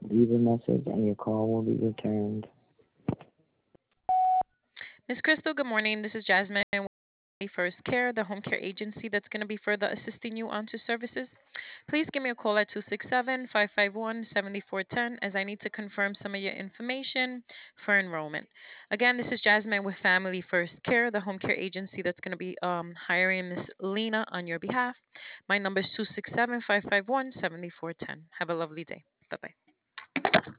Leave a message and your call will be returned. Miss Crystal, good morning. This is Jasmine with First Care, the home care agency that's going to be further assisting you onto services. Please give me a call at 267-551-7410 as I need to confirm some of your information for enrollment. Again, this is Jasmine with Family First Care, the home care agency that's going to be hiring Miss Lena on your behalf. My number is 267-551-7410. Have a lovely day. Bye bye.